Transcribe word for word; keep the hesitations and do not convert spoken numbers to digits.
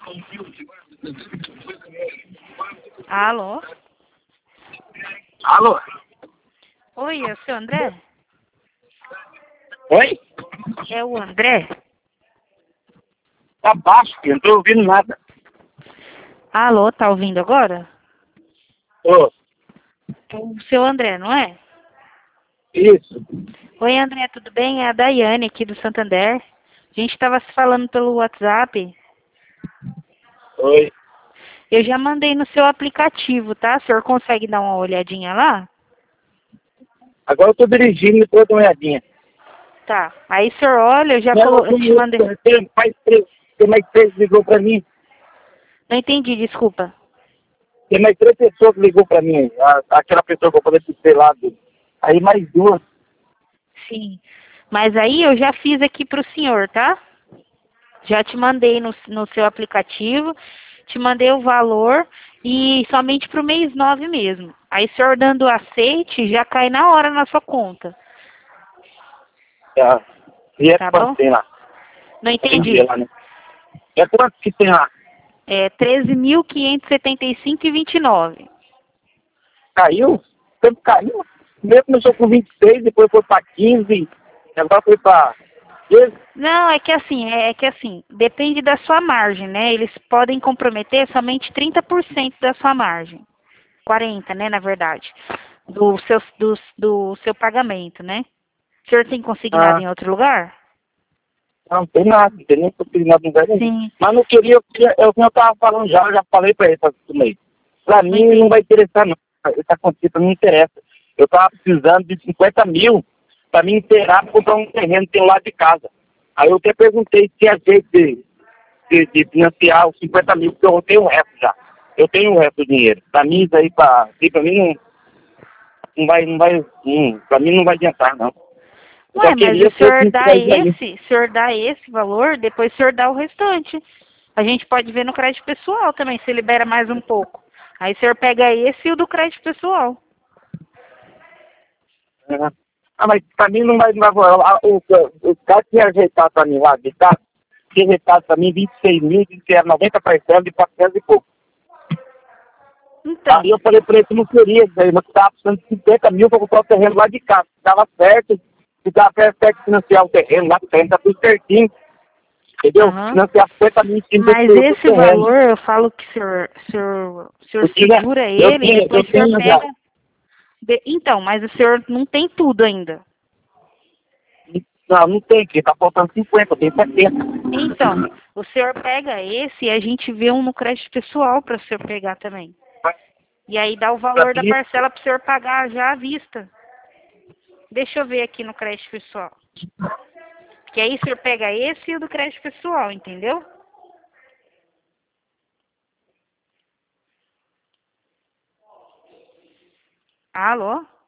Alô? Alô? Oi, é o seu André? Oi? É o André? Tá baixo, eu não tô ouvindo nada. Alô, tá ouvindo agora? Ô, O seu André, não é? isso. Oi, André, tudo bem? É a Daiane aqui do Santander. A gente estava se falando pelo WhatsApp. Oi. Eu já mandei no seu aplicativo, tá? O senhor consegue dar uma olhadinha lá? Agora eu tô dirigindo e tô dando uma olhadinha. Tá. Aí o senhor olha, eu já Não, colo... eu te tem, mandei. tem mais três, tem mais três que ligou pra mim. Não entendi, desculpa. Tem mais três pessoas que ligou pra mim. A- aquela pessoa que eu falei ter lado. Aí mais duas. Sim. Mas aí eu já fiz aqui pro senhor, tá? Já te mandei no, no seu aplicativo, te mandei o valor e somente pro mês nove mesmo. Aí o senhor dando aceite, já cai na hora na sua conta. Tá? E é Tá quanto bom? tem lá? Não Tem dia entendi. lá, né? É quanto que tem lá? É treze mil quinhentos e setenta e cinco e vinte e nove. Caiu? Tanto caiu? Primeiro começou com vinte e seis, depois foi pra quinze, agora foi pra treze. Não, é que assim, é, é que assim, depende da sua margem, né? Eles podem comprometer somente trinta por cento da sua margem. quarenta, né, na verdade, do seu, do, do seu pagamento, né? O senhor tem consignado Ah, em outro lugar? não tem nada, não tem nem possibilidade de lugar nenhum. Sim, Mas não queria, eu queria, é o que eu tava falando já, eu já falei pra ele, pra meio. Pra não mim não vai entendi. interessar não, essa quantia pra mim não interessa. Eu tava precisando de cinquenta mil pra me inteirar pra comprar um terreno que tem lá de casa. Aí eu até perguntei se tinha jeito de, de, de financiar os cinquenta mil, porque eu tenho o resto já. Eu tenho o resto do dinheiro. Pra mim isso aí, pra, assim, pra mim não, não vai, não vai, hum, pra mim não vai adiantar não. Eu só Ué, mas queria o que eu senhor dá tivesse aí. esse, o senhor dá esse valor, depois o senhor dá o restante. A gente pode ver no crédito pessoal também, se libera mais um pouco. Aí o senhor pega esse e o do crédito pessoal. Uhum. Ah, mas pra mim não vai, não vai rolar. O, o, o cara tinha rejeitado pra mim lá, de tá? Tinha rejeitado pra mim vinte e seis mil, disse que era noventa parcelas de quatrocentos e pouco. Então, Aí eu falei pra ele que não queria, daí, mas que tava precisando de cinquenta mil pra comprar o terreno lá de casa. Se dava certo, se dava certo de financiar o terreno lá, o terreno tá tudo certinho. Entendeu? aham. Financiar cinquenta mil em cima Mas do, do esse terreno. valor, eu falo que o senhor, o senhor, o senhor Eu tinha, segura eu ele, tinha, depois eu o senhor tenho já. pega. de- Então, mas o senhor não tem tudo ainda. Não, não tem, porque tá faltando cinquenta, eu tenho setenta. Então, o senhor pega esse e a gente vê um no crédito pessoal para o senhor pegar também. E aí dá o Pra valor da mim, parcela para o senhor pagar já à vista. Deixa eu ver aqui no crédito pessoal. Que aí o senhor pega esse e o do crédito pessoal, entendeu? Alô?